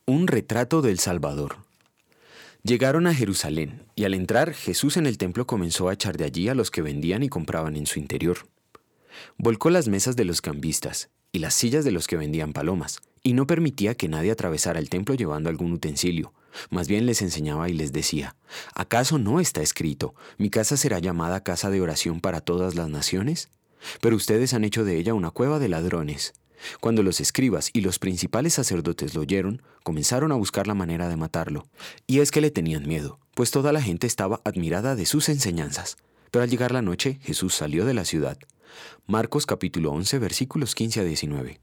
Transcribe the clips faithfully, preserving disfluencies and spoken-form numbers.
Un retrato del Salvador. Llegaron a Jerusalén, y al entrar Jesús en el templo comenzó a echar de allí a los que vendían y compraban en su interior. Volcó las mesas de los cambistas y las sillas de los que vendían palomas, y no permitía que nadie atravesara el templo llevando algún utensilio. Más bien les enseñaba y les decía: ¿acaso no está escrito, mi casa será llamada casa de oración para todas las naciones? Pero ustedes han hecho de ella una cueva de ladrones. Cuando los escribas y los principales sacerdotes lo oyeron, comenzaron a buscar la manera de matarlo. Y es que le tenían miedo, pues toda la gente estaba admirada de sus enseñanzas. Pero al llegar la noche, Jesús salió de la ciudad. Marcos capítulo once, versículos quince a diecinueve.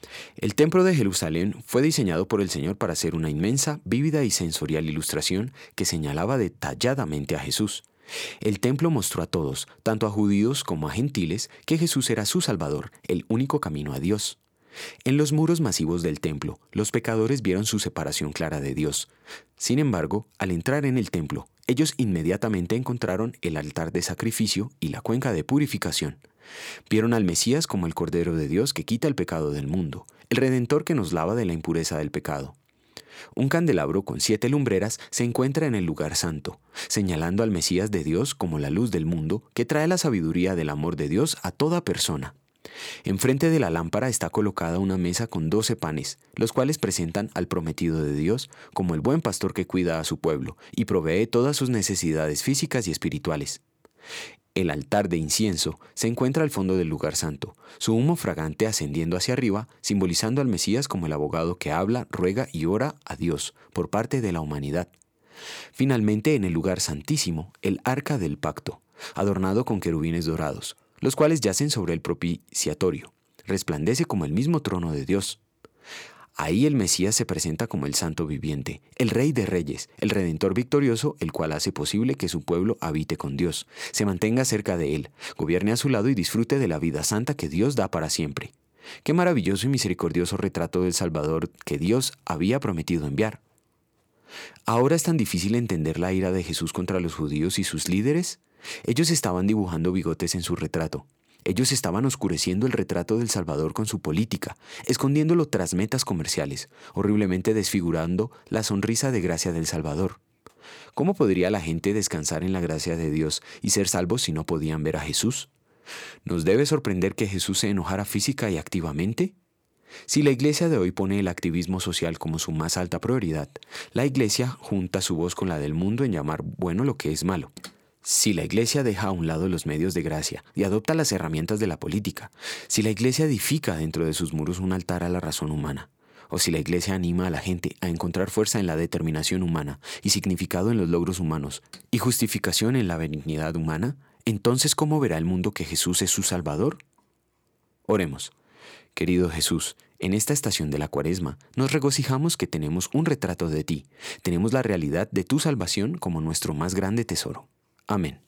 El templo de Jerusalén fue diseñado por el Señor para ser una inmensa, vívida y sensorial ilustración que señalaba detalladamente a Jesús. El templo mostró a todos, tanto a judíos como a gentiles, que Jesús era su Salvador, el único camino a Dios. En los muros masivos del templo, los pecadores vieron su separación clara de Dios. Sin embargo, al entrar en el templo, ellos inmediatamente encontraron el altar de sacrificio y la cuenca de purificación. Vieron al Mesías como el Cordero de Dios que quita el pecado del mundo, el Redentor que nos lava de la impureza del pecado. Un candelabro con siete lumbreras se encuentra en el lugar santo, señalando al Mesías de Dios como la luz del mundo que trae la sabiduría del amor de Dios a toda persona. Enfrente de la lámpara está colocada una mesa con doce panes, los cuales presentan al prometido de Dios como el buen pastor que cuida a su pueblo y provee todas sus necesidades físicas y espirituales. El altar de incienso se encuentra al fondo del lugar santo, su humo fragante ascendiendo hacia arriba, simbolizando al Mesías como el abogado que habla, ruega y ora a Dios por parte de la humanidad. Finalmente, en el lugar santísimo, el arca del pacto, adornado con querubines dorados, los cuales yacen sobre el propiciatorio. Resplandece como el mismo trono de Dios. Ahí el Mesías se presenta como el santo viviente, el Rey de Reyes, el Redentor victorioso, el cual hace posible que su pueblo habite con Dios, se mantenga cerca de Él, gobierne a su lado y disfrute de la vida santa que Dios da para siempre. Qué maravilloso y misericordioso retrato del Salvador que Dios había prometido enviar. ¿Ahora es tan difícil entender la ira de Jesús contra los judíos y sus líderes? Ellos estaban dibujando bigotes en su retrato. Ellos estaban oscureciendo el retrato del Salvador con su política, escondiéndolo tras metas comerciales, horriblemente desfigurando la sonrisa de gracia del Salvador. ¿Cómo podría la gente descansar en la gracia de Dios y ser salvos si no podían ver a Jesús? ¿Nos debe sorprender que Jesús se enojara física y activamente? Si la iglesia de hoy pone el activismo social como su más alta prioridad, la iglesia junta su voz con la del mundo en llamar bueno lo que es malo. Si la iglesia deja a un lado los medios de gracia y adopta las herramientas de la política, si la iglesia edifica dentro de sus muros un altar a la razón humana, o si la iglesia anima a la gente a encontrar fuerza en la determinación humana y significado en los logros humanos y justificación en la benignidad humana, entonces ¿cómo verá el mundo que Jesús es su Salvador? Oremos. Querido Jesús, en esta estación de la Cuaresma nos regocijamos que tenemos un retrato de ti, tenemos la realidad de tu salvación como nuestro más grande tesoro. Amén.